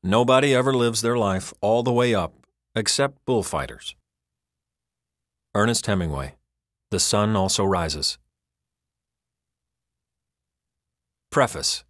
Nobody ever lives their life all the way up except bullfighters. Ernest Hemingway, The Sun Also Rises. Preface.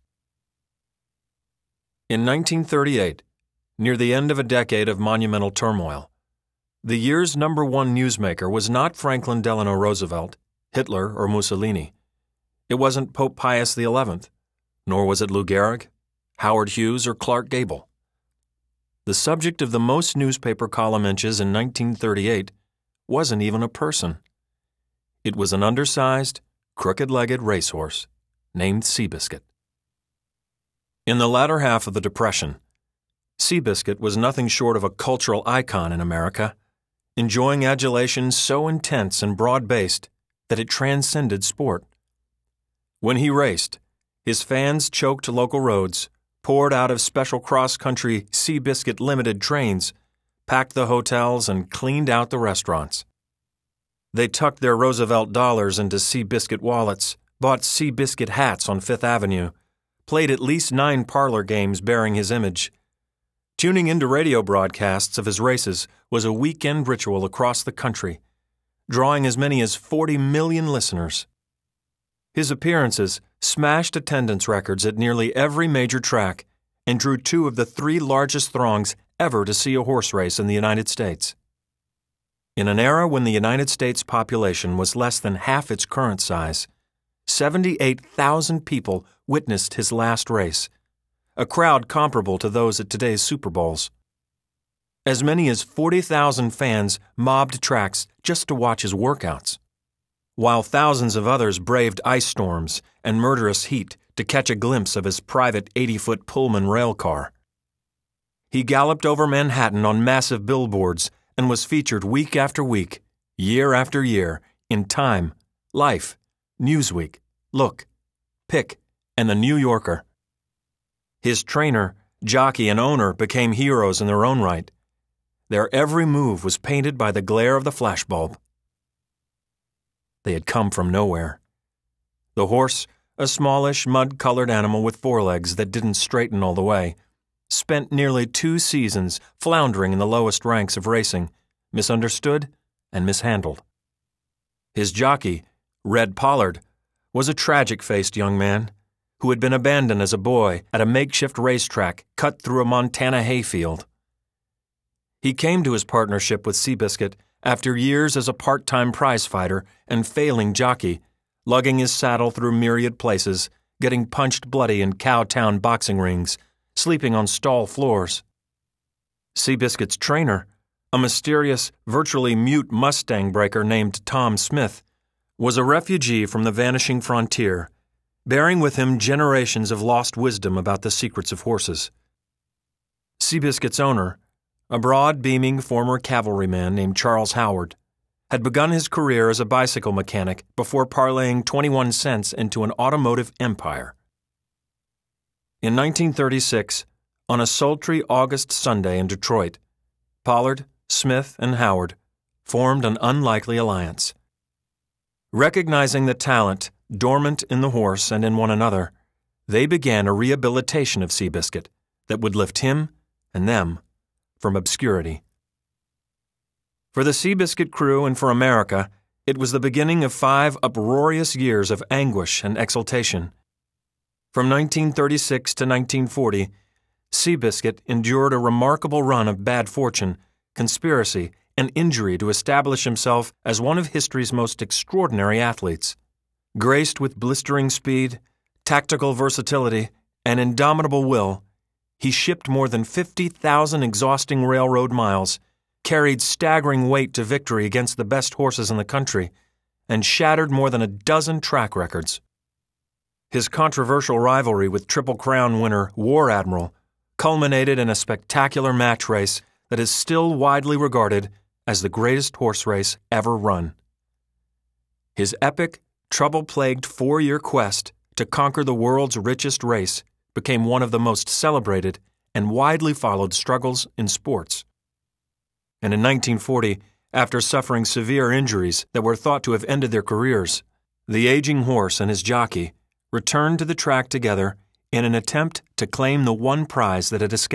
In 1938, near the end of a decade of monumental turmoil, the year's #1 newsmaker was not Franklin Delano Roosevelt, Hitler, or Mussolini. It wasn't Pope Pius XI, nor was it Lou Gehrig, Howard Hughes, or Clark Gable. The subject of the most newspaper column inches in 1938 wasn't even a person. It was an undersized, crooked-legged racehorse named Seabiscuit. In the latter half of the Depression, Seabiscuit was nothing short of a cultural icon in America, enjoying adulation so intense and broad-based that it transcended sport. When he raced, his fans choked local roads, poured out of special cross-country Seabiscuit limited trains, packed the hotels, and cleaned out the restaurants. They tucked their Roosevelt dollars into Seabiscuit wallets, bought Seabiscuit hats on Fifth Avenue, played at least 9 parlor games bearing his image. Tuning into radio broadcasts of his races was a weekend ritual across the country, drawing as many as 40 million listeners. His appearances smashed attendance records at nearly every major track and drew 2 of the 3 largest throngs ever to see a horse race in the United States. In an era when the United States population was less than half its current size, 78,000 people witnessed his last race, a crowd comparable to those at today's Super Bowls. As many as 40,000 fans mobbed tracks just to watch his workouts, while thousands of others braved ice storms and murderous heat to catch a glimpse of his private 80-foot Pullman rail car. He galloped over Manhattan on massive billboards and was featured week after week, year after year, in Time, Life, Newsweek, Look, Pick, and The New Yorker. His trainer, jockey, and owner became heroes in their own right. Their every move was painted by the glare of the flashbulb. They had come from nowhere. The horse, a smallish, mud-colored animal with forelegs that didn't straighten all the way, spent nearly 2 seasons floundering in the lowest ranks of racing, misunderstood and mishandled. His jockey, Red Pollard, was a tragic-faced young man who had been abandoned as a boy at a makeshift racetrack cut through a Montana hayfield. He came to his partnership with Seabiscuit after years as a part-time prizefighter and failing jockey, lugging his saddle through myriad places, getting punched bloody in Cowtown boxing rings, sleeping on stall floors. Seabiscuit's trainer, a mysterious, virtually mute Mustang breaker named Tom Smith, was a refugee from the vanishing frontier, bearing with him generations of lost wisdom about the secrets of horses. Seabiscuit's owner, a broad, beaming former cavalryman named Charles Howard, had begun his career as a bicycle mechanic before parlaying 21 cents into an automotive empire. In 1936, on a sultry August Sunday in Detroit, Pollard, Smith, and Howard formed an unlikely alliance. Recognizing the talent dormant in the horse and in one another, they began a rehabilitation of Seabiscuit that would lift him and them from obscurity. For the Seabiscuit crew and for America, it was the beginning of 5 uproarious years of anguish and exultation. From 1936 to 1940, Seabiscuit endured a remarkable run of bad fortune, conspiracy, and injury to establish himself as one of history's most extraordinary athletes. Graced with blistering speed, tactical versatility, and indomitable will, he shipped more than 50,000 exhausting railroad miles, carried staggering weight to victory against the best horses in the country, and shattered more than a dozen track records. His controversial rivalry with Triple Crown winner War Admiral culminated in a spectacular match race that is still widely regarded as the greatest horse race ever run. His epic, trouble-plagued 4-year quest to conquer the world's richest race became one of the most celebrated and widely followed struggles in sports. And in 1940, after suffering severe injuries that were thought to have ended their careers, the aging horse and his jockey returned to the track together in an attempt to claim the one prize that had escaped